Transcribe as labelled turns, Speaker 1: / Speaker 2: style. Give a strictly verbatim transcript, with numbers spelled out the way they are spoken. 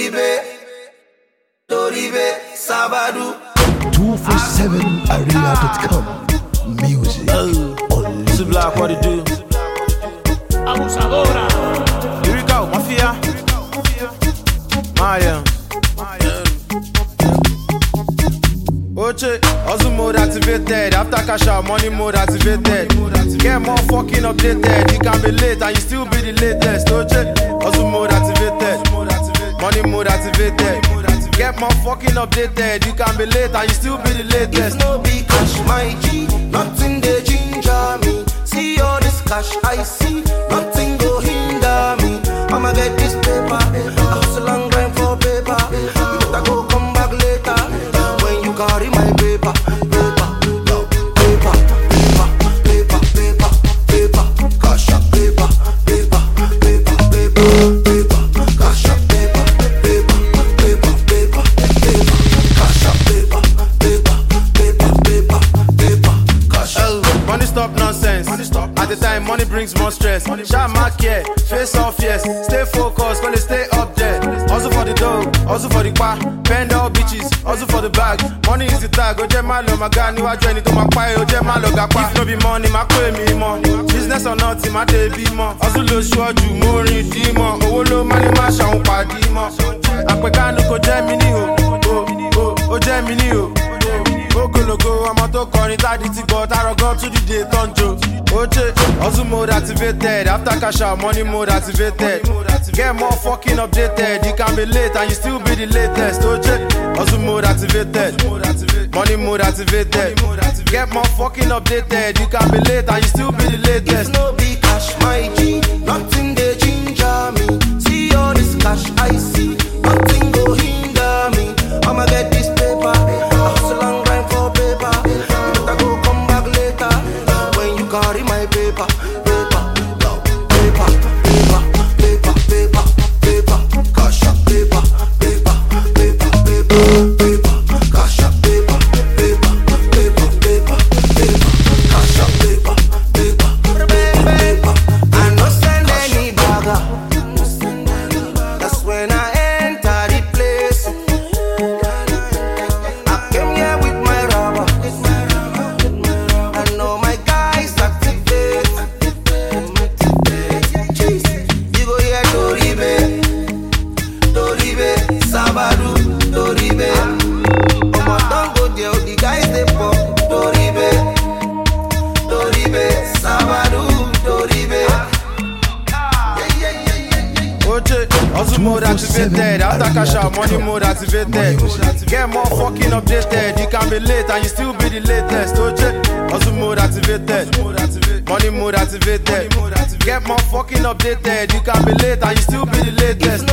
Speaker 1: Toribe, Toribe, Sabadu.
Speaker 2: two forty-seven area dot com. Music.
Speaker 3: Oh, it's black, what it do?
Speaker 4: Abusadora.
Speaker 3: Here we go, Mafia. Maya. Oche, hustle mode activated. After cash out, money mode activated. Get more fucking updated. You can be late and you still be the latest. Oche, hustle mode activated. Money mode activated. Get more fucking updated. You can be late and you still be the latest.
Speaker 1: If no be cash, my G, nothing they ginger me. See all this cash I see, nothing go hinder me. I'ma get this paper, I hustle and grind for paper. You better go come back later when you carry my paper, paper, no, paper, paper, paper, paper, paper, cash up paper, paper, paper, paper, paper, cash up paper, paper, paper, paper, paper, cash up paper, paper, paper, paper, paper, cash up.
Speaker 3: Money stop nonsense. Money stop. At the time, money brings more stress. Shine my care, face off yes. Stay focused, gonna stay up there. Also for the dough, also for the bar. Bend all bitches, also for the bag. Money is the tag. Oje malo magani wa join to my pie. Oje malo gapa. If no be money, my pay me more. Business or nothing, my day be more. Also lo show you more in demon. Owo lo money ma shawun padi mo. Apekanu ko Gemini o, o o Gemini o. Ogologo, I'm to calling daddy to go. I go to the day tonjo. Oche, hustle mode activated. After cash out, money mode activated. Get more fucking updated. You can be late and you still be the latest. Oche, hustle mode activated. Money mode activated. Get more fucking updated. You can be late and you still be the latest.
Speaker 1: If no be cash, my G, nothing they ginger me. See all this cash I see, nothing go hinder me. I'ma get this paper, I hustle and grind for paper. You better go come back later when you carry my paper, paper, no, paper, paper, paper, paper, paper, cash up paper, paper, paper, paper, paper, cash up paper, paper, paper, paper, paper, cash up paper, paper, paper, paper. I no send any bagger. That's when I enter the place. I came here with my rubber. I know my guys activate. You go here Toribe, Toribe, Sabadu, Toribe. Omo don't go there, the guys they pop. Toribe, Toribe, Sabadu, Toribe.
Speaker 3: Oche, hustle mode activated. After cash out, money mode activated. Get more fucking updated. You can be late and you still be the latest. Oche, hustle mode activated. Money mode activated. Get more fucking updated. You can be late and you still be the latest.